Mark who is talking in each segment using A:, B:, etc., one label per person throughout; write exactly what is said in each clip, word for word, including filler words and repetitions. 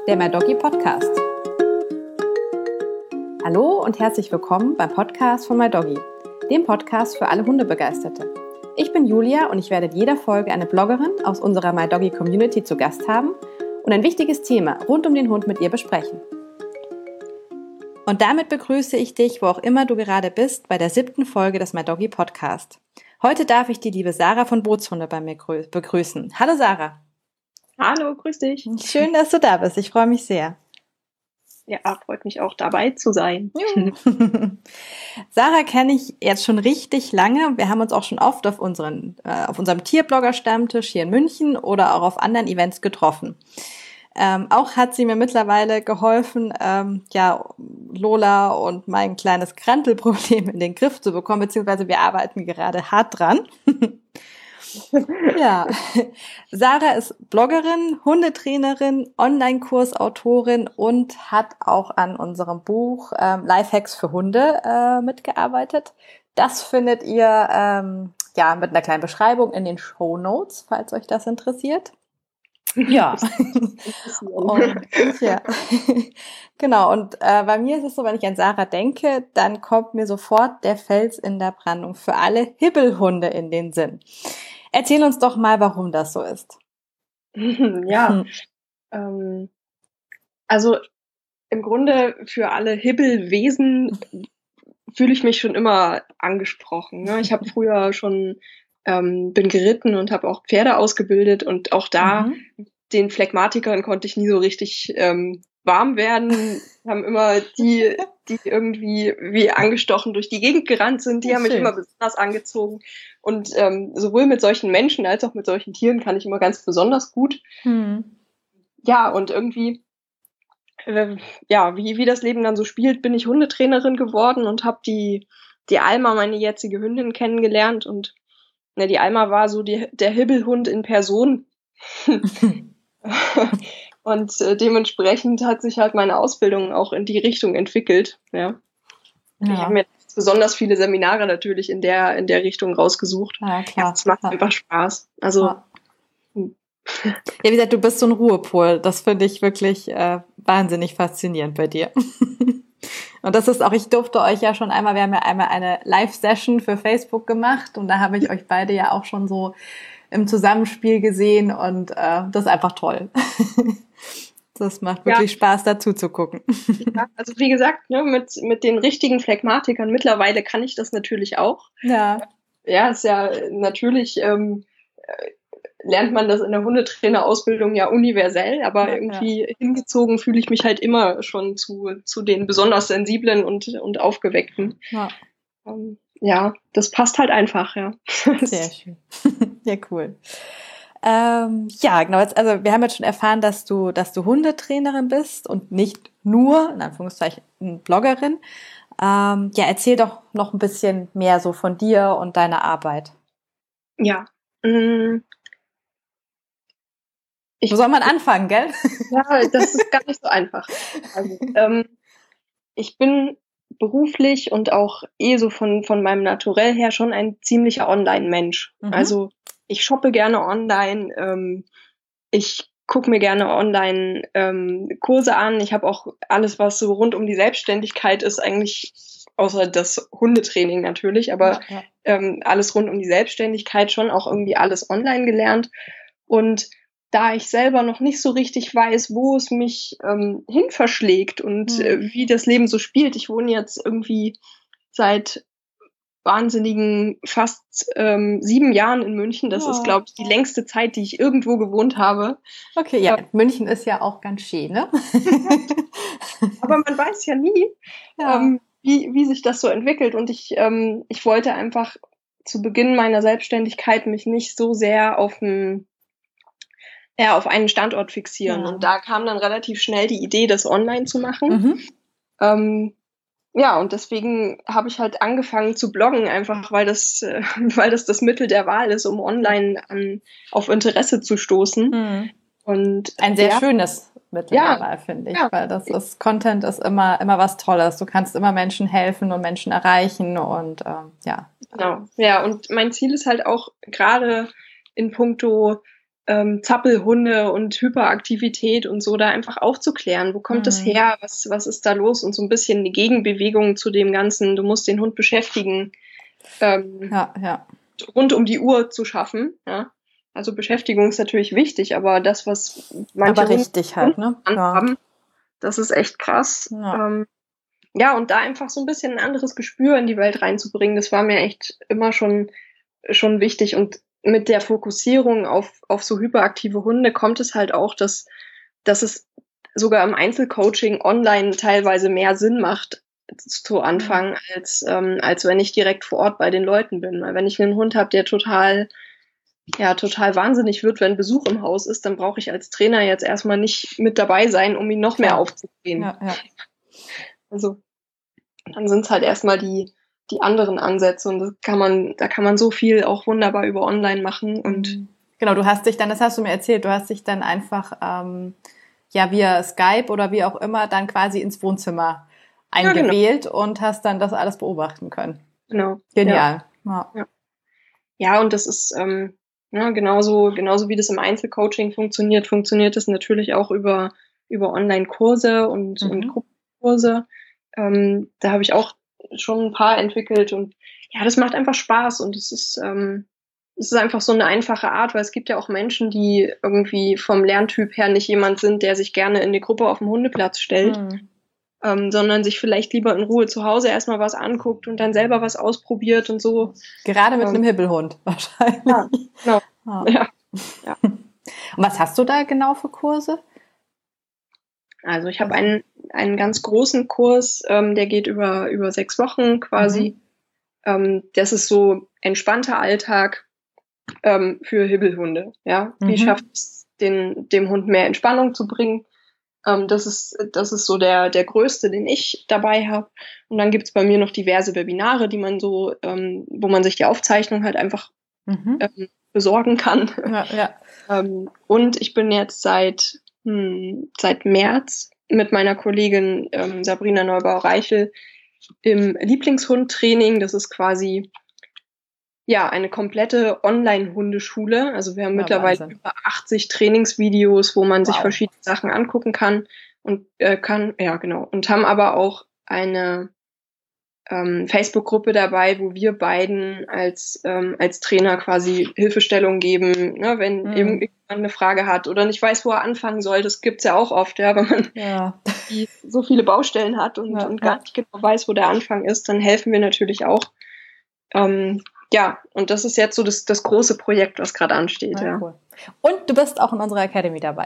A: der My Doggy Podcast. Hallo und herzlich willkommen beim Podcast von My Doggy, dem Podcast für alle Hundebegeisterte. Ich bin Julia und ich werde in jeder Folge eine Bloggerin aus unserer My Doggy Community zu Gast haben und ein wichtiges Thema rund um den Hund mit ihr besprechen. Und damit begrüße ich dich, wo auch immer du gerade bist, bei der siebten Folge des My Doggy Podcast. Heute darf ich die liebe Sarah von Bootshunde bei mir begrüßen. Hallo Sarah.
B: Hallo, grüß dich.
A: Schön, dass du da bist. Ich freue mich sehr.
B: Ja, freut mich auch, dabei zu sein.
A: Sarah kenne ich jetzt schon richtig lange. Wir haben uns auch schon oft auf, unseren, äh, auf unserem Tierblogger-Stammtisch hier in München oder auch auf anderen Events getroffen. Ähm, auch hat sie mir mittlerweile geholfen, ähm, ja, Lola und mein kleines Krantelproblem in den Griff zu bekommen, beziehungsweise wir arbeiten gerade hart dran. Ja, Sarah ist Bloggerin, Hundetrainerin, Online-Kursautorin und hat auch an unserem Buch ähm, Lifehacks für Hunde äh, mitgearbeitet. Das findet ihr ähm, ja mit einer kleinen Beschreibung in den Shownotes, falls euch das interessiert. Ja. und, ja. Genau, und äh, bei mir ist es so, wenn ich an Sarah denke, dann kommt mir sofort der Fels in der Brandung für alle Hibbelhunde in den Sinn. Erzähl uns doch mal, warum das so ist.
B: Ja, hm. ähm, also im Grunde für alle Hibbelwesen fühle ich mich schon immer angesprochen. Ne? Ich habe früher schon, ähm, bin geritten und habe auch Pferde ausgebildet und auch da mhm. den Phlegmatikern konnte ich nie so richtig ähm, warm werden. Haben immer die, die irgendwie wie angestochen durch die Gegend gerannt sind, die ja, haben mich immer besonders angezogen. Und ähm, sowohl mit solchen Menschen als auch mit solchen Tieren kann ich immer ganz besonders gut. Hm. Ja, und irgendwie, äh, ja, wie, wie das Leben dann so spielt, bin ich Hundetrainerin geworden und habe die, die Alma, meine jetzige Hündin, kennengelernt. Und na, die Alma war so die, der Hibbelhund in Person. Und äh, dementsprechend hat sich halt meine Ausbildung auch in die Richtung entwickelt. Ja. Ja. Ich habe mir besonders viele Seminare natürlich in der in der Richtung rausgesucht.
A: Ja, klar.
B: Ja, es macht
A: klar.
B: einfach Spaß. Also
A: ja. ja, wie gesagt, du bist so ein Ruhepol. Das finde ich wirklich äh, wahnsinnig faszinierend bei dir. Und das ist auch, ich durfte euch ja schon einmal, wir haben ja einmal eine Live-Session für Facebook gemacht und da habe ich euch beide ja auch schon so im Zusammenspiel gesehen und äh, das ist einfach toll. Das macht wirklich ja. Spaß, dazu zu gucken.
B: Ja, also wie gesagt, ne, mit mit den richtigen Phlegmatikern, mittlerweile kann ich das natürlich auch.
A: Ja.
B: Ja, ist ja natürlich, ähm, lernt man das in der Hundetrainerausbildung ja universell, aber ja, irgendwie ja. hingezogen fühle ich mich halt immer schon zu zu den besonders sensiblen und und aufgeweckten.
A: Ja.
B: Ähm, ja, das passt halt einfach, ja.
A: Sehr schön. Ja, cool. Ähm, ja, genau. Jetzt, also wir haben jetzt schon erfahren, dass du, dass du Hundetrainerin bist und nicht nur, in Anführungszeichen, Bloggerin. Ähm, ja, erzähl doch noch ein bisschen mehr so von dir und deiner Arbeit.
B: Ja. Ähm,
A: ich, Wo soll man anfangen, gell?
B: Ja, das ist gar nicht so einfach. Also, ähm, ich bin beruflich und auch eh so von, von meinem Naturell her schon ein ziemlicher Online-Mensch. Mhm. Also ich shoppe gerne online, ähm, ich gucke mir gerne online ähm, Kurse an. Ich habe auch alles, was so rund um die Selbstständigkeit ist, eigentlich außer das Hundetraining natürlich, aber ja, ja. Ähm, alles rund um die Selbstständigkeit schon auch irgendwie alles online gelernt. Und da ich selber noch nicht so richtig weiß, wo es mich ähm, hin verschlägt und mhm. äh, wie das Leben so spielt. Ich wohne jetzt irgendwie seit wahnsinnigen fast ähm, sieben Jahren in München. Das oh. ist, glaube ich, die längste Zeit, die ich irgendwo gewohnt habe.
A: Okay, ja, äh, München ist ja auch ganz schön, ne?
B: Aber man weiß ja nie, ja. Ähm, wie, wie sich das so entwickelt. Und ich, ähm, ich wollte einfach zu Beginn meiner Selbstständigkeit mich nicht so sehr auf ein Ja, auf einen Standort fixieren. Ja. Und da kam dann relativ schnell die Idee, das online zu machen. Mhm. Ähm, ja, und deswegen habe ich halt angefangen zu bloggen, einfach weil das, äh, weil das das Mittel der Wahl ist, um online an, auf Interesse zu stoßen. Mhm. Und
A: ein sehr
B: ja,
A: schönes Mittel
B: ja,
A: der Wahl, finde ich,
B: ja.
A: weil das ist, Content ist immer, immer was Tolles. Du kannst immer Menschen helfen und Menschen erreichen und ähm, ja.
B: Genau, ja, und mein Ziel ist halt auch gerade in puncto ähm, Zappelhunde und Hyperaktivität und so, da einfach aufzuklären. Wo kommt das
A: Mhm.
B: her? Was, was ist da los? Und so ein bisschen eine Gegenbewegung zu dem Ganzen. Du musst den Hund beschäftigen, ähm,
A: Ja, ja.
B: rund um die Uhr zu schaffen. Ja? Also Beschäftigung ist natürlich wichtig, aber das, was manche
A: Aber
B: Hunde
A: richtig halt, ne? Ja.
B: haben, das ist echt krass.
A: Ja.
B: Ähm, ja, und da einfach so ein bisschen ein anderes Gespür in die Welt reinzubringen, das war mir echt immer schon, schon wichtig. Und mit der Fokussierung auf, auf so hyperaktive Hunde kommt es halt auch, dass, dass es sogar im Einzelcoaching online teilweise mehr Sinn macht zu Anfang, als, ähm, als wenn ich direkt vor Ort bei den Leuten bin. Weil wenn ich einen Hund habe, der total, ja, total wahnsinnig wird, wenn Besuch im Haus ist, dann brauche ich als Trainer jetzt erstmal nicht mit dabei sein, um ihn noch mehr
A: Klar.
B: aufzudrehen.
A: Ja, ja.
B: Also dann sind es halt erstmal die, die anderen Ansätze und das kann man, da kann man so viel auch wunderbar über online machen und
A: Genau, du hast dich dann, das hast du mir erzählt, du hast dich dann einfach ähm, ja via Skype oder wie auch immer dann quasi ins Wohnzimmer eingewählt, ja, genau, und hast dann das alles beobachten können.
B: Genau.
A: Genial.
B: Ja, ja. Ja, und das ist ähm, ja, genauso, genauso wie das im Einzelcoaching funktioniert, funktioniert das natürlich auch über, über Online-Kurse und,
A: Mhm.
B: und Gruppenkurse. Ähm, da habe ich auch schon ein paar entwickelt und ja, das macht einfach Spaß und es ist, ähm, es ist einfach so eine einfache Art, weil es gibt ja auch Menschen, die irgendwie vom Lerntyp her nicht jemand sind, der sich gerne in die Gruppe auf dem Hundeplatz stellt, mhm. ähm, sondern sich vielleicht lieber in Ruhe zu Hause erstmal was anguckt und dann selber was ausprobiert und so.
A: Gerade mit ähm, einem Hibbelhund wahrscheinlich.
B: Ja, genau.
A: Ja.
B: Ja. Ja.
A: Und was hast du da genau für Kurse?
B: Also ich habe einen, einen ganz großen Kurs, ähm, der geht über, über sechs Wochen quasi. Mhm. Ähm, das ist so entspannter Alltag ähm, für Hibbelhunde. Ja? Mhm. Wie schafft es, den, dem Hund mehr Entspannung zu bringen? Ähm, das ist, das ist so der, der größte, den ich dabei habe. Und dann gibt's bei mir noch diverse Webinare, die man so, ähm, wo man sich die Aufzeichnung halt einfach mhm. ähm, besorgen kann.
A: Ja, ja.
B: ähm, und ich bin jetzt seit hm, seit März mit meiner Kollegin ähm, Sabrina Neubauer-Reichel im Lieblingshund-Training. Das ist quasi ja eine komplette Online-Hundeschule. Also wir haben ja, mittlerweile Wahnsinn. Über achtzig Trainingsvideos, wo man wow. sich verschiedene Sachen angucken kann und äh, kann, ja genau, und haben aber auch eine ähm, Facebook-Gruppe dabei, wo wir beiden als ähm, als Trainer quasi Hilfestellung geben, ne, wenn mhm. irgendjemand eine Frage hat oder nicht weiß, wo er anfangen soll. Das gibt's ja auch oft, ja, wenn man
A: ja.
B: die, so viele Baustellen hat und, ja, und gar ja. nicht genau weiß, wo der Anfang ist, dann helfen wir natürlich auch. Ähm, ja, und das ist jetzt so das, das große Projekt, was gerade ansteht. Ja, ja.
A: Cool. Und du bist auch in unserer Academy dabei.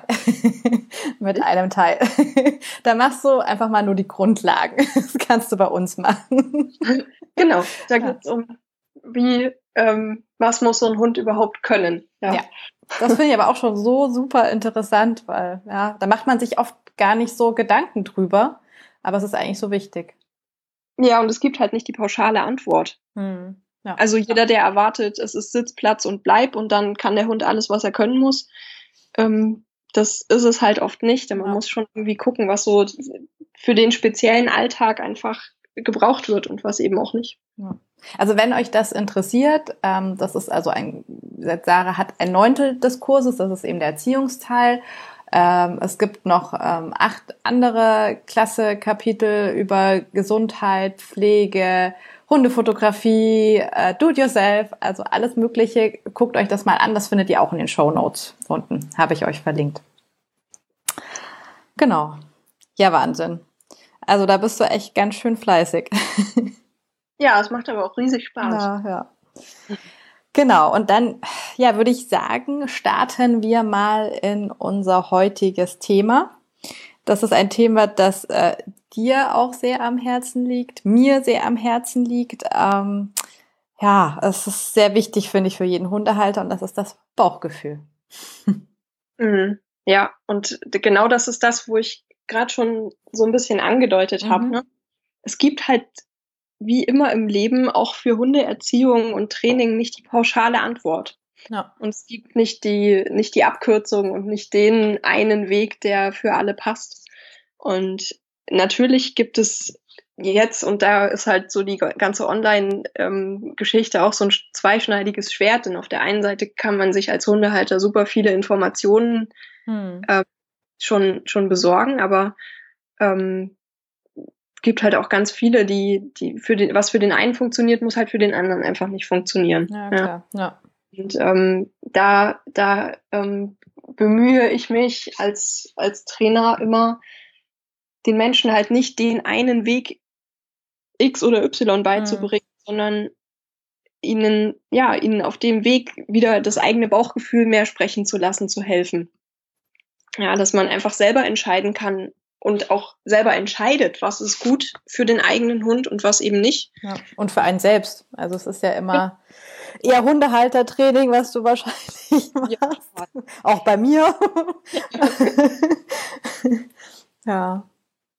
A: Mit einem Teil. Da machst du einfach mal nur die Grundlagen. Das kannst du bei uns machen.
B: Genau, da geht es um, wie, ähm, was muss so ein Hund überhaupt können. Ja,
A: ja. Das finde ich aber auch schon so super interessant, weil ja, da macht man sich oft gar nicht so Gedanken drüber, aber es ist eigentlich so wichtig.
B: Ja, und es gibt halt nicht die pauschale Antwort.
A: Hm. Ja.
B: Also jeder, der erwartet, es ist Sitz, Platz und Bleib und dann kann der Hund alles, was er können muss, ähm, das ist es halt oft nicht. Denn man ja. muss schon irgendwie gucken, was so für den speziellen Alltag einfach gebraucht wird und was eben auch nicht.
A: Ja. Also wenn euch das interessiert, ähm, das ist also ein, Sarah hat ein Neuntel des Kurses, das ist eben der Erziehungsteil. Ähm, es gibt noch ähm, acht andere Klasse-Kapitel über Gesundheit, Pflege, Hundefotografie, äh, Do-it-yourself, also alles Mögliche. Guckt euch das mal an, das findet ihr auch in den Shownotes unten, habe ich euch verlinkt. Genau. Ja, Wahnsinn. Also da bist du echt ganz schön fleißig.
B: Ja, es macht aber auch riesig Spaß.
A: Ja, ja. Genau, und dann, ja, würde ich sagen, starten wir mal in unser heutiges Thema. Das ist ein Thema, das äh, dir auch sehr am Herzen liegt, mir sehr am Herzen liegt. Ähm, ja, es ist sehr wichtig, finde ich, für jeden Hundehalter, und das ist das Bauchgefühl.
B: Mhm. Ja, und genau das ist das, wo ich gerade schon so ein bisschen angedeutet mhm. habe. Ne? Es gibt halt wie immer im Leben auch für Hundeerziehung und Training nicht die pauschale Antwort.
A: Ja.
B: Und es gibt nicht die, nicht die Abkürzung und nicht den einen Weg, der für alle passt. Und natürlich gibt es jetzt, und da ist halt so die ganze Online-Geschichte ähm, auch so ein zweischneidiges Schwert, denn auf der einen Seite kann man sich als Hundehalter super viele Informationen hm. äh, schon, schon besorgen, aber ähm, gibt halt auch ganz viele, die, die für den, was für den einen funktioniert, muss halt für den anderen einfach nicht funktionieren.
A: Ja, klar, ja. ja.
B: Und ähm, da, da ähm, bemühe ich mich als, als Trainer immer, den Menschen halt nicht den einen Weg X oder Y beizubringen, mhm. sondern ihnen, ja, ihnen auf dem Weg wieder das eigene Bauchgefühl mehr sprechen zu lassen, zu helfen. Ja, dass man einfach selber entscheiden kann und auch selber entscheidet, was ist gut für den eigenen Hund und was eben nicht.
A: Ja, und für einen selbst. Also es ist ja immer eher Hundehaltertraining, was du wahrscheinlich machst. Ja. Auch bei mir. ja.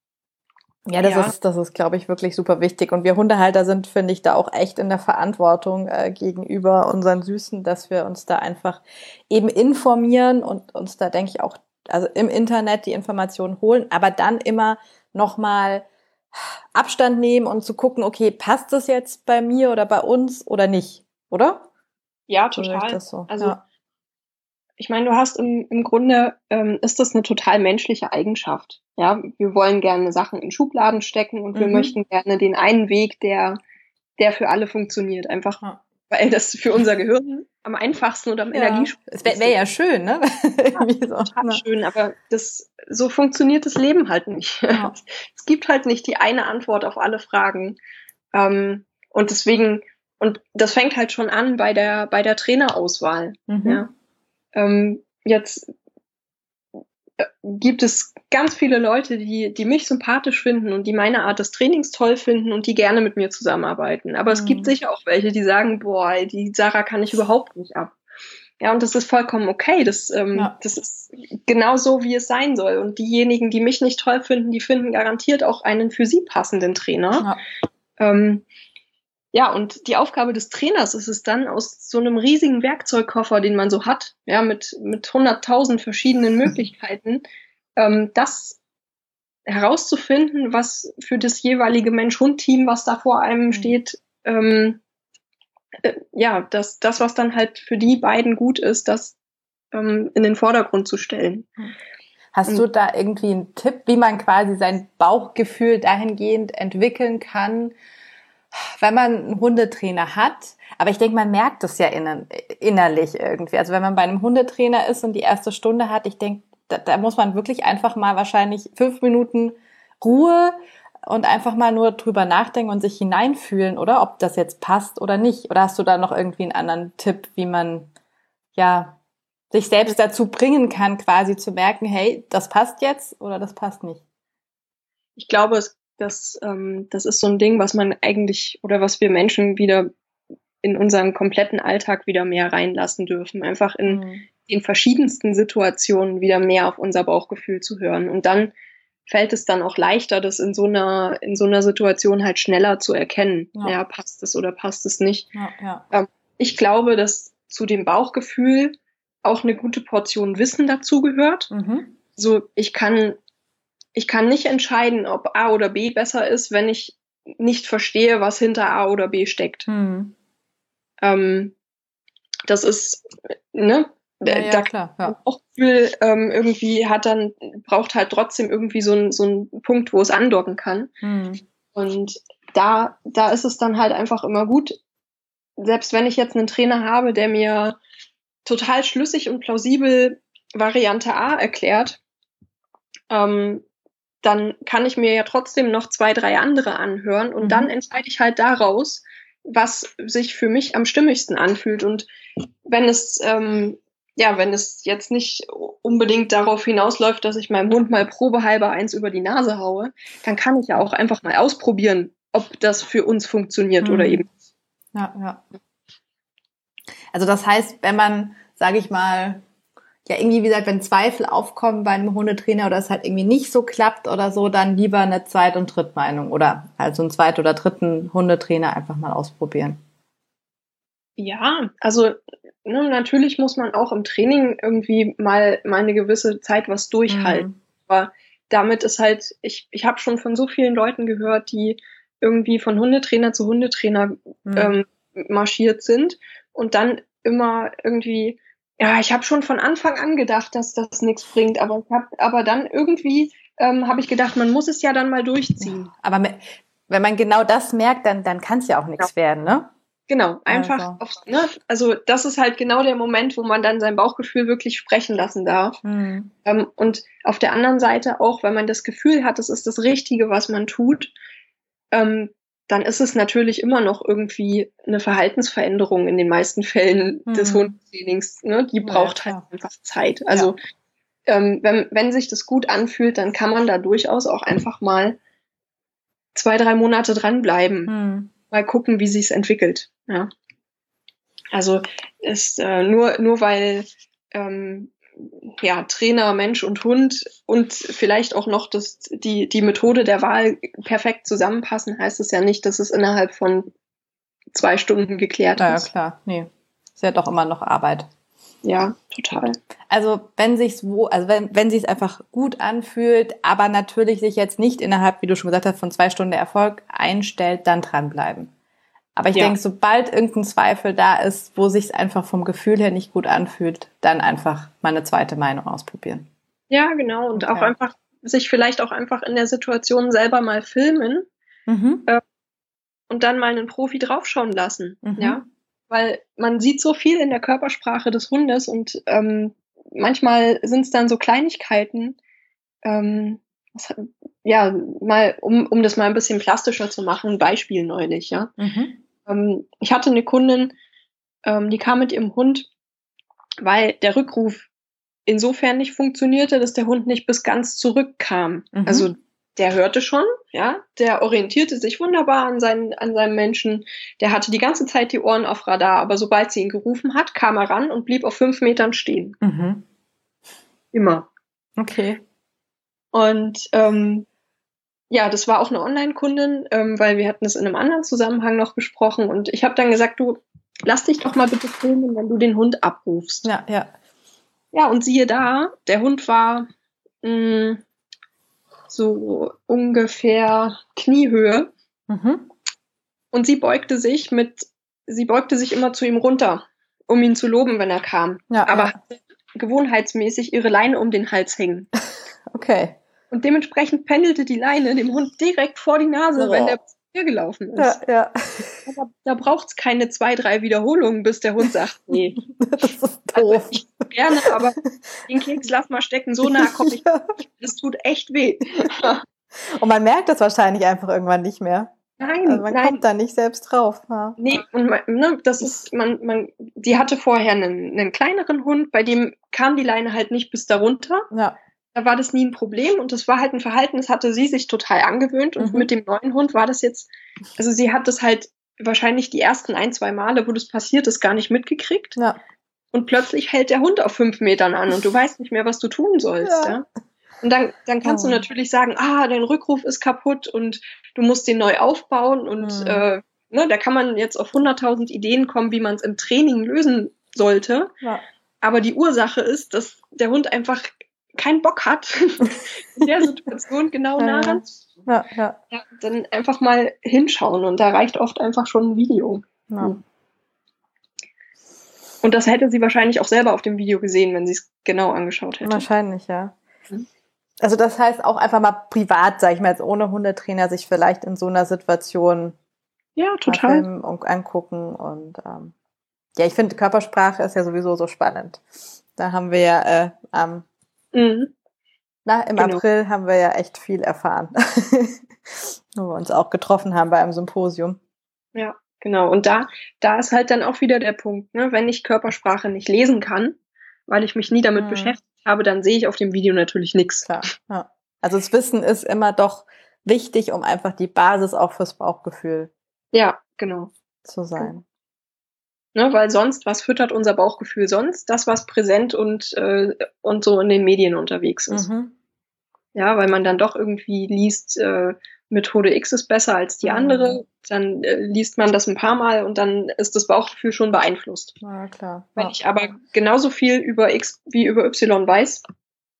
A: Ja, das ja. ist, das ist, glaube ich, wirklich super wichtig. Und wir Hundehalter sind, finde ich, da auch echt in der Verantwortung äh, gegenüber unseren Süßen, dass wir uns da einfach eben informieren und uns da, denke ich, auch, also im Internet die Informationen holen, aber dann immer nochmal Abstand nehmen und zu gucken, okay, passt das jetzt bei mir oder bei uns oder nicht, oder?
B: Ja, total. Das so? Also, ja. Ich meine, du hast im, im Grunde, ähm, ist das eine total menschliche Eigenschaft. Ja, wir wollen gerne Sachen in Schubladen stecken und mhm. wir möchten gerne den einen Weg, der, der für alle funktioniert. Einfach, ja. weil das für unser Gehirn am einfachsten und am
A: ja.
B: Energiesparendsten
A: ist. Es wäre wär ja schön, ne?
B: ja, so. Total ja. schön, aber das, so funktioniert das Leben halt nicht. Ja. Es gibt halt nicht die eine Antwort auf alle Fragen. Ähm, und deswegen, und das fängt halt schon an bei der, bei der Trainerauswahl. Mhm. Ja. Ähm, jetzt äh, gibt es ganz viele Leute, die, die mich sympathisch finden und die meine Art des Trainings toll finden und die gerne mit mir zusammenarbeiten. Aber mhm. es gibt sicher auch welche, die sagen, boah, die Sarah kann ich überhaupt nicht ab. Ja, und das ist vollkommen okay. Das, ähm, ja. das ist genau so, wie es sein soll. Und diejenigen, die mich nicht toll finden, die finden garantiert auch einen für sie passenden Trainer. Ja. Ähm, Ja, und die Aufgabe des Trainers ist es dann, aus so einem riesigen Werkzeugkoffer, den man so hat, ja, mit, mit hunderttausend verschiedenen Möglichkeiten, ähm, das herauszufinden, was für das jeweilige Mensch-Hund-Team, was da vor einem steht, ähm, äh, ja, das, das, was dann halt für die beiden gut ist, das ähm, in den Vordergrund zu stellen.
A: Hast und, du da irgendwie einen Tipp, wie man quasi sein Bauchgefühl dahingehend entwickeln kann, wenn man einen Hundetrainer hat, aber ich denke, man merkt es ja innen, innerlich irgendwie. Also wenn man bei einem Hundetrainer ist und die erste Stunde hat, ich denke, da, da muss man wirklich einfach mal wahrscheinlich fünf Minuten Ruhe und einfach mal nur drüber nachdenken und sich hineinfühlen, oder? Ob das jetzt passt oder nicht. Oder hast du da noch irgendwie einen anderen Tipp, wie man ja sich selbst dazu bringen kann, quasi zu merken, hey, das passt jetzt oder das passt nicht?
B: Ich glaube, es Das, ähm, das ist so ein Ding, was man eigentlich oder was wir Menschen wieder in unseren kompletten Alltag wieder mehr reinlassen dürfen. Einfach in mhm. den verschiedensten Situationen wieder mehr auf unser Bauchgefühl zu hören. Und dann fällt es dann auch leichter, das in so einer, in so einer Situation halt schneller zu erkennen. Ja, ja passt es oder passt es nicht.
A: Ja, ja.
B: Ähm, ich glaube, dass zu dem Bauchgefühl auch eine gute Portion Wissen dazugehört. Mhm. So, ich kann Ich kann nicht entscheiden, ob A oder B besser ist, wenn ich nicht verstehe, was hinter A oder B steckt. Hm. Ähm, das ist, ne?
A: Ja, ja,
B: da
A: klar, ja.
B: Auch viel, ähm, irgendwie hat dann, braucht halt trotzdem irgendwie so ein, so ein Punkt, wo es andocken kann. Hm. Und da, da ist es dann halt einfach immer gut, selbst wenn ich jetzt einen Trainer habe, der mir total schlüssig und plausibel Variante A erklärt, ähm, dann kann ich mir ja trotzdem noch zwei, drei andere anhören und mhm. dann entscheide ich halt daraus, was sich für mich am stimmigsten anfühlt. Und wenn es, ähm, ja, wenn es jetzt nicht unbedingt darauf hinausläuft, dass ich meinem Hund mal probehalber eins über die Nase haue, dann kann ich ja auch einfach mal ausprobieren, ob das für uns funktioniert mhm. oder eben.
A: Ja, ja. Also das heißt, wenn man, sage ich mal, ja, irgendwie, wie gesagt, wenn Zweifel aufkommen bei einem Hundetrainer oder es halt irgendwie nicht so klappt oder so, dann lieber eine Zweit- und Drittmeinung oder also einen Zweit- oder dritten Hundetrainer einfach mal ausprobieren.
B: Ja, also ne, natürlich muss man auch im Training irgendwie mal, mal eine gewisse Zeit was durchhalten. Mhm. Aber damit ist halt, ich, ich habe schon von so vielen Leuten gehört, die irgendwie von Hundetrainer zu Hundetrainer
A: Mhm.
B: ähm, marschiert sind und dann immer irgendwie, ja, ich habe schon von Anfang an gedacht, dass das nichts bringt, aber ich hab, aber dann irgendwie ähm, habe ich gedacht, man muss es ja dann mal durchziehen.
A: Aber me- wenn man genau das merkt, dann, dann kann es ja auch nichts werden, ne?
B: Genau, einfach,
A: Also.
B: auf, ne, also das ist halt genau der Moment, wo man dann sein Bauchgefühl wirklich sprechen lassen darf.
A: Mhm.
B: Ähm, und auf der anderen Seite auch, wenn man das Gefühl hat, das ist das Richtige, was man tut, ähm, dann ist es natürlich immer noch irgendwie eine Verhaltensveränderung in den meisten Fällen des
A: Mhm.
B: Hundetrainings. Ne? Die
A: Ja,
B: braucht
A: ja,
B: halt
A: klar.
B: einfach Zeit. Also ähm, wenn, wenn sich das gut anfühlt, dann kann man da durchaus auch einfach mal zwei, drei Monate dranbleiben.
A: Mhm.
B: Mal gucken, wie sich's entwickelt. Ja. Also ist äh, nur, nur weil ähm, ja, Trainer, Mensch und Hund und vielleicht auch noch das, die, die Methode der Wahl perfekt zusammenpassen, heißt es ja nicht, dass es innerhalb von zwei Stunden geklärt
A: Ja, ja,
B: ist.
A: klar. Nee. Ist ja doch immer noch Arbeit.
B: Ja, total.
A: Also wenn sich's wo, also wenn, wenn sich's einfach gut anfühlt, aber natürlich sich jetzt nicht innerhalb, wie du schon gesagt hast, von zwei Stunden der Erfolg einstellt, dann dranbleiben. Aber ich
B: Ja.
A: denke, sobald irgendein Zweifel da ist, wo sich's einfach vom Gefühl her nicht gut anfühlt, dann einfach mal eine zweite Meinung ausprobieren.
B: Ja, genau. Und
A: Okay.
B: auch einfach, sich vielleicht auch einfach in der Situation selber mal filmen
A: Mhm.
B: äh, und dann mal einen Profi draufschauen lassen.
A: Mhm.
B: Ja. Weil man sieht so viel in der Körpersprache des Hundes und ähm, manchmal sind es dann so Kleinigkeiten, ähm, was, ja, mal, um, um das mal ein bisschen plastischer zu machen, ein Beispiel neulich, ja.
A: Mhm.
B: Ähm, ich hatte eine Kundin, ähm, die kam mit ihrem Hund, weil der Rückruf insofern nicht funktionierte, dass der Hund nicht bis ganz zurückkam.
A: Mhm.
B: Also der hörte schon, ja, der orientierte sich wunderbar an, seinen, an seinem Menschen, der hatte die ganze Zeit die Ohren auf Radar, aber sobald sie ihn gerufen hat, kam er ran und blieb auf fünf Metern stehen.
A: Mhm.
B: Immer.
A: Okay.
B: Und ähm, ja, das war auch eine Online-Kundin, ähm, weil wir hatten es in einem anderen Zusammenhang noch besprochen und ich habe dann gesagt, du, lass dich doch mal bitte filmen, wenn du den Hund abrufst.
A: Ja, ja.
B: Ja, und siehe da, der Hund war mh, so ungefähr Kniehöhe
A: Mhm.
B: und sie beugte sich mit, sie beugte sich immer zu ihm runter, um ihn zu loben, wenn er kam.
A: Ja,
B: aber
A: ja.
B: hatte gewohnheitsmäßig ihre Leine um den Hals hängen.
A: Okay.
B: Und dementsprechend pendelte die Leine dem Hund direkt vor die Nase,
A: Oh.
B: wenn der hier gelaufen ist.
A: Ja, ja.
B: Aber da braucht es keine zwei, drei Wiederholungen, bis der Hund sagt, nee.
A: Das ist
B: Also
A: doof.
B: ich gerne, aber den Keks lass mal stecken, so nah komme ich nicht. Das tut echt weh.
A: Und man merkt das wahrscheinlich einfach irgendwann nicht mehr.
B: Nein,
A: Also man
B: nein.
A: kommt da nicht selbst drauf. Ja.
B: Nee, und man, ne, das ist, man, man, die hatte vorher einen, einen kleineren Hund, bei dem kam die Leine halt nicht bis darunter.
A: Ja.
B: Da war das nie ein Problem und das war halt ein Verhalten, das hatte sie sich total angewöhnt und
A: Mhm.
B: mit dem neuen Hund war das jetzt, also sie hat das halt wahrscheinlich die ersten ein, zwei Male, wo das passiert ist, gar nicht mitgekriegt.
A: Ja.
B: Und plötzlich hält der Hund auf fünf Metern an und du weißt nicht mehr, was du tun sollst.
A: Ja.
B: Ja. Und dann, dann kannst
A: Oh.
B: du natürlich sagen, ah, dein Rückruf ist kaputt und du musst den neu aufbauen und
A: Mhm.
B: äh, ne, da kann man jetzt auf hunderttausend Ideen kommen, wie man es im Training lösen sollte.
A: Ja.
B: Aber die Ursache ist, dass der Hund einfach keinen Bock hat, in der Situation genau nah ran.
A: Ja, ja.
B: Ja, dann einfach mal hinschauen und da reicht oft einfach schon ein Video.
A: Ja.
B: Hm. Und das hätte sie wahrscheinlich auch selber auf dem Video gesehen, wenn sie es genau angeschaut hätte.
A: Wahrscheinlich, ja.
B: Mhm.
A: Also das heißt auch einfach mal privat, sag ich mal, jetzt ohne Hundetrainer, sich vielleicht in so einer Situation
B: Ja,
A: mal
B: total.
A: filmen und angucken. Und ähm, ja, ich finde, Körpersprache ist ja sowieso so spannend. Da haben wir ja äh, am
B: Mhm.
A: Na, im
B: Genau.
A: April haben wir ja echt viel erfahren, wo wir uns auch getroffen haben bei einem Symposium.
B: Ja, genau. Und da, da ist halt dann auch wieder der Punkt, ne? Wenn ich Körpersprache nicht lesen kann, weil ich mich nie damit
A: Mhm.
B: beschäftigt habe, dann sehe ich auf dem Video natürlich nichts.
A: Klar, ja. Also das Wissen ist immer doch wichtig, um einfach die Basis auch fürs Bauchgefühl
B: Ja, genau.
A: zu sein.
B: Ne? Weil sonst, was füttert unser Bauchgefühl sonst? Das, was präsent und, äh, und so in den Medien unterwegs ist.
A: Mhm.
B: Ja, weil man dann doch irgendwie liest, äh, Methode X ist besser als die
A: Mhm.
B: andere, dann äh, liest man das ein paar Mal und dann ist das Bauchgefühl schon beeinflusst.
A: Ja, klar.
B: Wenn
A: Ja.
B: ich aber genauso viel über X wie über Y weiß,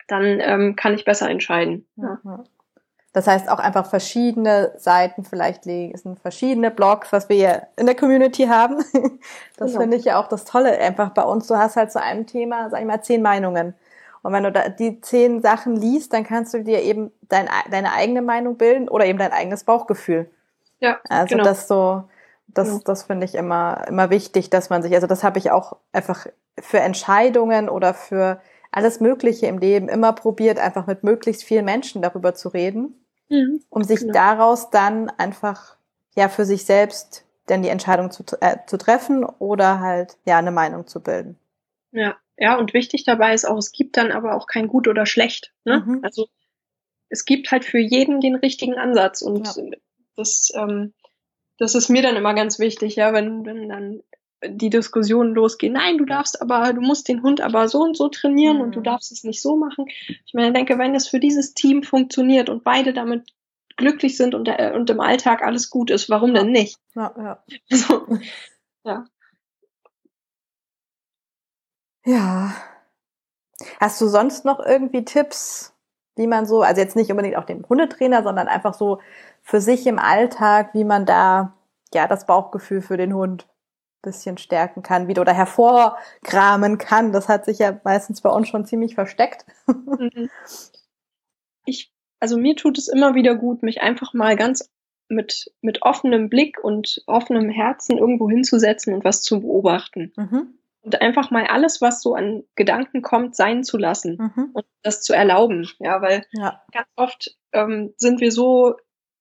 B: dann ähm, kann ich besser entscheiden. Ja.
A: Ja. Das heißt auch einfach verschiedene Seiten vielleicht lesen, verschiedene Blogs, was wir hier in der Community haben. Das
B: Genau.
A: finde ich ja auch das Tolle einfach bei uns. Du hast halt zu einem Thema, sag ich mal, zehn Meinungen. Und wenn du da die zehn Sachen liest, dann kannst du dir eben dein, deine eigene Meinung bilden oder eben dein eigenes Bauchgefühl.
B: Ja,
A: Also
B: genau.
A: das so, das,
B: Genau.
A: das finde ich immer, immer wichtig, dass man sich, also das habe ich auch einfach für Entscheidungen oder für alles Mögliche im Leben immer probiert, einfach mit möglichst vielen Menschen darüber zu reden,
B: Mhm.
A: um sich
B: Genau.
A: daraus dann einfach ja für sich selbst dann die Entscheidung zu, äh, zu treffen oder halt ja eine Meinung zu bilden.
B: Ja, ja, und wichtig dabei ist auch, es gibt dann aber auch kein gut oder schlecht. Ne?
A: Mhm.
B: Also es gibt halt für jeden den richtigen Ansatz und
A: Ja.
B: das, ähm, das ist mir dann immer ganz wichtig, ja, wenn, wenn dann die Diskussionen losgehen, nein, du darfst aber, du musst den Hund aber so und so trainieren
A: Mhm.
B: und du darfst es nicht so machen. Ich meine, denke, wenn es für dieses Team funktioniert und beide damit glücklich sind und, äh, und im Alltag alles gut ist, warum
A: Ja.
B: denn nicht?
A: Ja, ja.
B: Also, ja.
A: Ja. Hast du sonst noch irgendwie Tipps, wie man so, also jetzt nicht unbedingt auch dem Hundetrainer, sondern einfach so für sich im Alltag, wie man da ja das Bauchgefühl für den Hund ein bisschen stärken kann, wieder oder hervorkramen kann? Das hat sich ja meistens bei uns schon ziemlich versteckt.
B: Mhm. Ich, also mir tut es immer wieder gut, mich einfach mal ganz mit, mit offenem Blick und offenem Herzen irgendwo hinzusetzen und was zu beobachten.
A: Mhm.
B: Und einfach mal alles, was so an Gedanken kommt, sein zu lassen
A: Mhm.
B: und das zu erlauben. Ja, weil
A: Ja.
B: ganz oft ähm, sind wir so,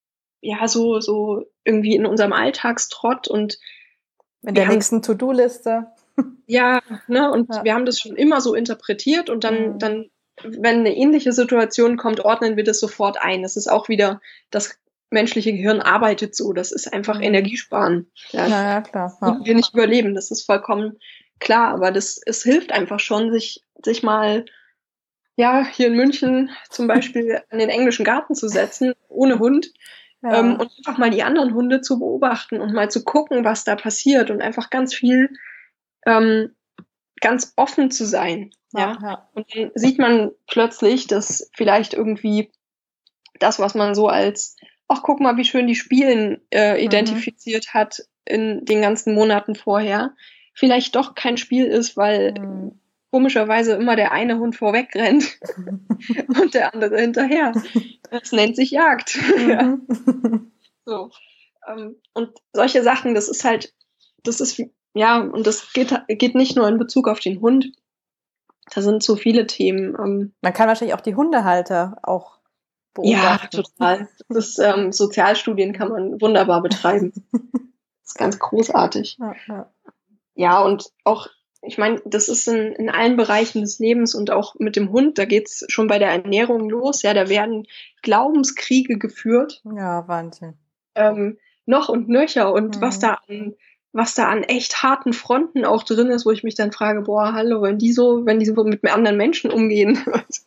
B: ja, so, so irgendwie in unserem Alltagstrott und
A: In
B: wir
A: der
B: haben
A: nächsten To-Do-Liste.
B: ja, ne, und
A: Ja.
B: wir haben das schon immer so interpretiert und dann,
A: Mhm.
B: dann, wenn eine ähnliche Situation kommt, ordnen wir das sofort ein. Das ist auch wieder, das menschliche Gehirn arbeitet so, das ist einfach
A: Mhm.
B: Energiesparen. Ja.
A: Na ja, klar. Ja.
B: Würden wir nicht überleben, das ist vollkommen klar, aber das, es hilft einfach schon, sich, sich mal, ja, hier in München zum Beispiel an den englischen Garten zu setzen, ohne Hund,
A: Ja.
B: ähm, und einfach mal die anderen Hunde zu beobachten und mal zu gucken, was da passiert und einfach ganz viel, ähm, ganz offen zu sein. Ja?
A: Ja, ja.
B: Und dann sieht man plötzlich, dass vielleicht irgendwie das, was man so als, ach, guck mal, wie schön die spielen, äh, identifiziert
A: Mhm.
B: hat in den ganzen Monaten vorher, vielleicht doch kein Spiel ist, weil
A: Mhm.
B: komischerweise immer der eine Hund vorweg rennt und der andere hinterher. Das nennt sich Jagd. Ja.
A: Mhm.
B: So. Ähm, und solche Sachen, das ist halt, das ist, ja, und das geht, geht nicht nur in Bezug auf den Hund. Da sind so viele Themen. Ähm,
A: Man kann wahrscheinlich auch die Hundehalter auch
B: ja,
A: beobachten.
B: total. Das ähm, Sozialstudien kann man wunderbar betreiben. Das ist ganz großartig.
A: Ja, ja.
B: Ja, und auch, ich meine, das ist in, in allen Bereichen des Lebens und auch mit dem Hund, da geht's schon bei der Ernährung los. Ja, da werden Glaubenskriege geführt.
A: Ja, Wahnsinn.
B: Ähm, noch und nöcher und
A: Mhm.
B: was da an, was da an echt harten Fronten auch drin ist, wo ich mich dann frage, boah, hallo, wenn die so, wenn die so mit anderen Menschen umgehen,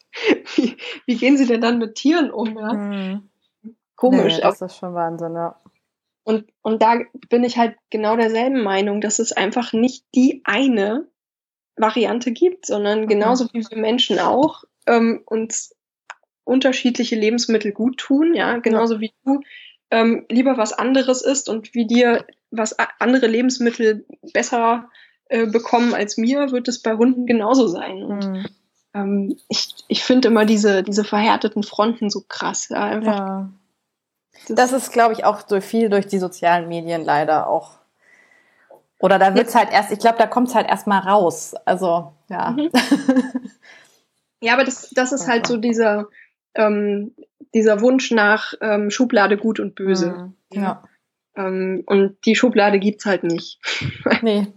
B: wie, wie gehen sie denn dann mit Tieren um, ja?
A: Mhm.
B: Komisch.
A: Nee, das ist schon Wahnsinn, ja.
B: Und, und da bin ich halt genau derselben Meinung, dass es einfach nicht die eine Variante gibt, sondern
A: Mhm.
B: genauso wie wir Menschen auch ähm, uns unterschiedliche Lebensmittel gut tun, ja, genauso
A: Ja.
B: wie du ähm, lieber was anderes isst und wie dir was a- andere Lebensmittel besser äh, bekommen als mir, wird es bei Hunden genauso sein. Und
A: Mhm.
B: ähm, ich, ich finde immer diese, diese verhärteten Fronten so krass. Ja, einfach.
A: Ja.
B: Das,
A: Das ist, glaube ich, auch durch viel durch die sozialen Medien leider auch. Oder da wird's halt erst, ich glaube, da kommt's halt erst mal raus. Also, ja.
B: Mhm. Ja, aber das, das ist halt so dieser, ähm, dieser Wunsch nach ähm, Schublade gut und böse.
A: Mhm. Ja.
B: Ähm, und die Schublade gibt's halt nicht.
A: Nee.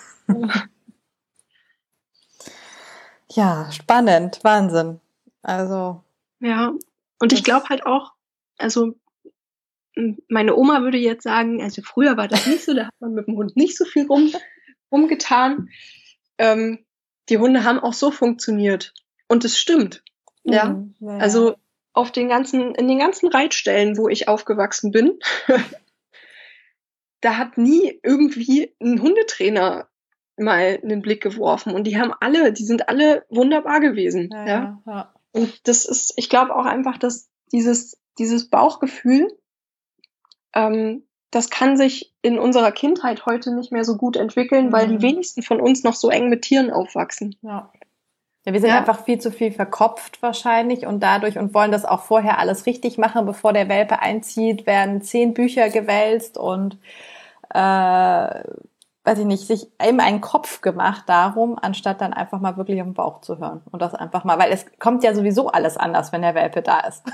A: Ja, spannend, Wahnsinn. Also.
B: Ja, und ich glaube halt auch, also m, meine Oma würde jetzt sagen, also früher war das nicht so, da hat man mit dem Hund nicht so viel rum, rumgetan. Ähm, die Hunde haben auch so funktioniert. Und es stimmt. Ja.
A: Mhm. Ja, ja.
B: Also auf den ganzen, in den ganzen Reitstellen, wo ich aufgewachsen bin, da hat nie irgendwie ein Hundetrainer mal einen Blick geworfen. Und die haben alle, die sind alle wunderbar gewesen.
A: Ja,
B: Ja.
A: ja, ja.
B: Und das ist, ich glaube auch einfach, dass dieses, dieses Bauchgefühl, ähm, das kann sich in unserer Kindheit heute nicht mehr so gut entwickeln, mhm. weil die wenigsten von uns noch so eng mit Tieren aufwachsen.
A: Ja. Ja, wir sind ja. einfach viel zu viel verkopft wahrscheinlich und dadurch und wollen das auch vorher alles richtig machen, bevor der Welpe einzieht, werden zehn Bücher gewälzt und äh, weiß ich nicht, sich eben einen Kopf gemacht darum, anstatt dann einfach mal wirklich auf den Bauch zu hören und das einfach mal, weil es kommt ja sowieso alles anders, wenn der Welpe da ist.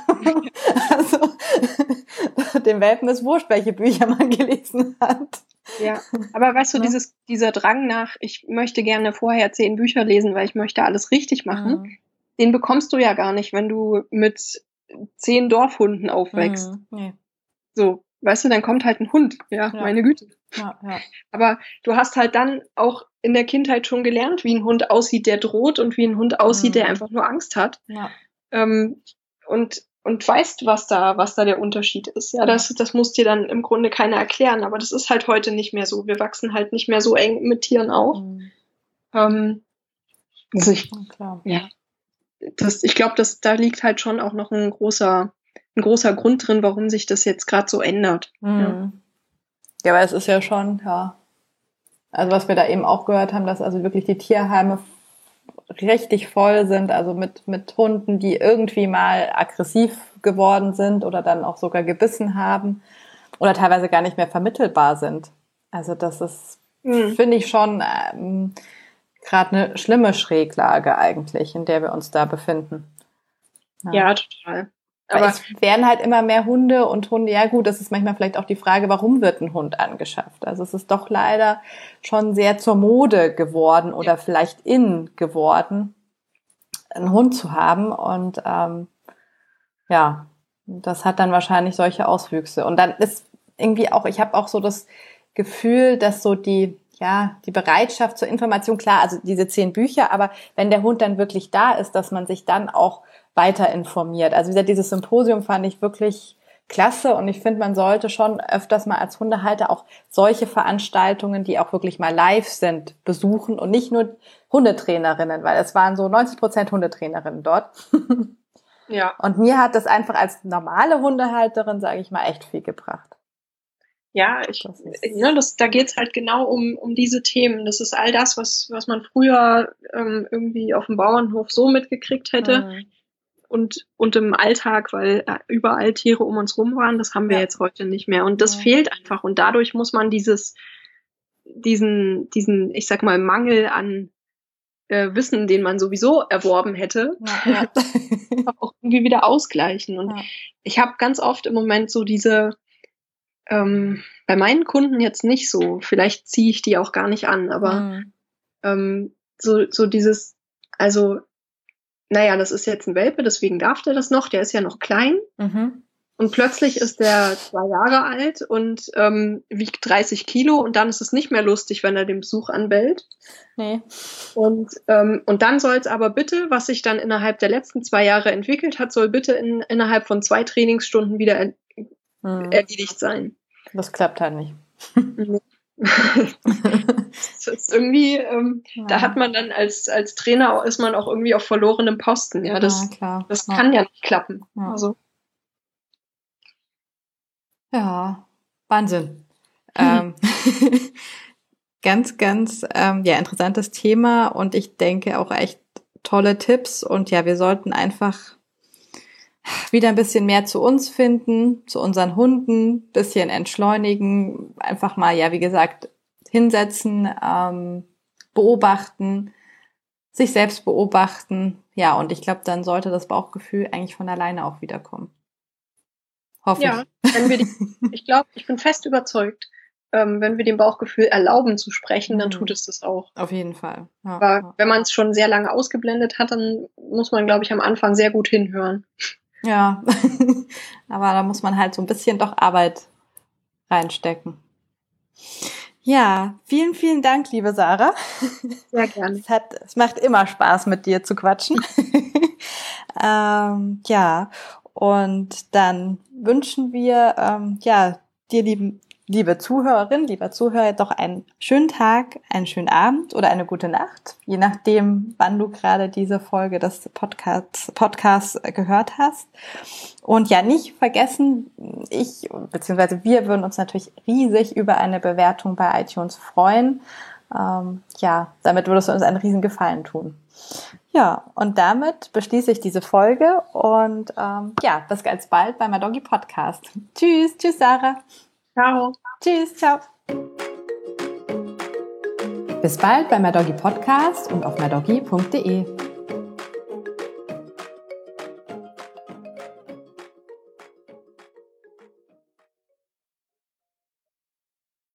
A: Also dem Welpen ist wurscht, welche Bücher man gelesen hat.
B: Ja, aber weißt du, ja. dieses, dieser Drang nach, ich möchte gerne vorher zehn Bücher lesen, weil ich möchte alles richtig machen, mhm. den bekommst du ja gar nicht, wenn du mit zehn Dorfhunden aufwächst. Mhm. Nee. So, weißt du, dann kommt halt ein Hund, ja, ja. meine Güte.
A: Ja, ja.
B: Aber du hast halt dann auch in der Kindheit schon gelernt, wie ein Hund aussieht, der droht und wie ein Hund aussieht, mhm. der einfach nur Angst hat.
A: Ja.
B: Ähm, und und weißt, was da, was da der Unterschied ist. Ja, das, das muss dir dann im Grunde keiner erklären, aber das ist halt heute nicht mehr so. Wir wachsen halt nicht mehr so eng mit Tieren auf. Mhm. Ähm, also ich,
A: klar.
B: ja, das, ich glaube, dass da liegt halt schon auch noch ein großer, ein großer Grund drin, warum sich das jetzt gerade so ändert.
A: Mhm. Ja. Ja, aber es ist ja schon, ja, also was wir da eben auch gehört haben, dass also wirklich die Tierheime richtig voll sind, also mit mit Hunden, die irgendwie mal aggressiv geworden sind oder dann auch sogar gebissen haben oder teilweise gar nicht mehr vermittelbar sind. Also das ist, mhm. finde ich schon ähm, gerade eine schlimme Schräglage eigentlich, in der wir uns da befinden.
B: Ja, ja total.
A: Aber es werden halt immer mehr Hunde und Hunde, ja gut, das ist manchmal vielleicht auch die Frage, warum wird ein Hund angeschafft? Also es ist doch leider schon sehr zur Mode geworden oder vielleicht in geworden, einen Hund zu haben und ähm, ja, das hat dann wahrscheinlich solche Auswüchse. Und dann ist irgendwie auch, ich habe auch so das Gefühl, dass so die, ja, die Bereitschaft zur Information, klar, also diese zehn Bücher, aber wenn der Hund dann wirklich da ist, dass man sich dann auch weiter informiert. Also wie gesagt, dieses Symposium fand ich wirklich klasse und ich finde, man sollte schon öfters mal als Hundehalter auch solche Veranstaltungen, die auch wirklich mal live sind, besuchen und nicht nur Hundetrainerinnen, weil es waren so neunzig Prozent Hundetrainerinnen dort.
B: Ja.
A: Und mir hat das einfach als normale Hundehalterin, sage ich mal, echt viel gebracht.
B: Ja, ich, das ne, das, da geht's halt genau um, um diese Themen. Das ist all das, was, was man früher ähm, irgendwie auf dem Bauernhof so mitgekriegt hätte. Mhm. Und, und im Alltag, weil überall Tiere um uns rum waren, das haben wir ja. jetzt heute nicht mehr. Und das ja. fehlt einfach. Und dadurch muss man dieses, diesen, diesen, ich sag mal, Mangel an äh, Wissen, den man sowieso erworben hätte,
A: ja, ja.
B: auch irgendwie wieder ausgleichen. Und ja. ich habe ganz oft im Moment so diese, ähm, bei meinen Kunden jetzt nicht so, vielleicht ziehe ich die auch gar nicht an, aber mhm. ähm, so, so dieses, also naja, das ist jetzt ein Welpe, deswegen darf der das noch, der ist ja noch klein.
A: Mhm.
B: Und plötzlich ist der zwei Jahre alt und ähm, wiegt dreißig Kilo und dann ist es nicht mehr lustig, wenn er den Besuch anbellt.
A: Nee.
B: Und, ähm, und dann soll es aber bitte, was sich dann innerhalb der letzten zwei Jahre entwickelt hat, soll bitte in, innerhalb von zwei Trainingsstunden wieder er, mhm. erledigt sein.
A: Das klappt halt nicht.
B: Das ist irgendwie, ähm, ja. da hat man dann als, als Trainer ist man auch irgendwie auf verlorenem Posten. Ja, das,
A: ja, klar.
B: das
A: ja.
B: kann ja nicht klappen.
A: Ja,
B: also.
A: ja. Wahnsinn. ähm, ganz, ganz ähm, ja, interessantes Thema und ich denke auch echt tolle Tipps und ja, wir sollten einfach wieder ein bisschen mehr zu uns finden, zu unseren Hunden, bisschen entschleunigen, einfach mal, ja, wie gesagt, hinsetzen, ähm, beobachten, sich selbst beobachten. Ja, und ich glaube, dann sollte das Bauchgefühl eigentlich von alleine auch wiederkommen. Hoffe
B: ja,
A: ich.
B: Wenn wir die, ich glaube, ich bin fest überzeugt, ähm, wenn wir dem Bauchgefühl erlauben zu sprechen, dann tut es das auch.
A: Auf jeden Fall. Ja,
B: Aber
A: ja.
B: wenn man es schon sehr lange ausgeblendet hat, dann muss man, glaube ich, am Anfang sehr gut hinhören.
A: Ja, aber da muss man halt so ein bisschen doch Arbeit reinstecken. Ja, vielen, vielen Dank, liebe Sarah.
B: Sehr gerne.
A: Es hat, es macht immer Spaß, mit dir zu quatschen. ähm, ja, und dann wünschen wir, ähm, ja, dir, lieben, liebe Zuhörerin, lieber Zuhörer, doch einen schönen Tag, einen schönen Abend oder eine gute Nacht, je nachdem, wann du gerade diese Folge des Podcasts, Podcasts gehört hast. Und ja, nicht vergessen, ich bzw. wir würden uns natürlich riesig über eine Bewertung bei iTunes freuen. Ähm, ja, damit würdest du uns einen riesen Gefallen tun. Ja, und damit beschließe ich diese Folge und ähm, ja, bis ganz bald bei MyDoggy Podcast. Tschüss, tschüss Sarah.
B: Ciao.
A: Tschüss, ciao. Bis bald bei MyDoggy Podcast und auf mydoggy punkt de.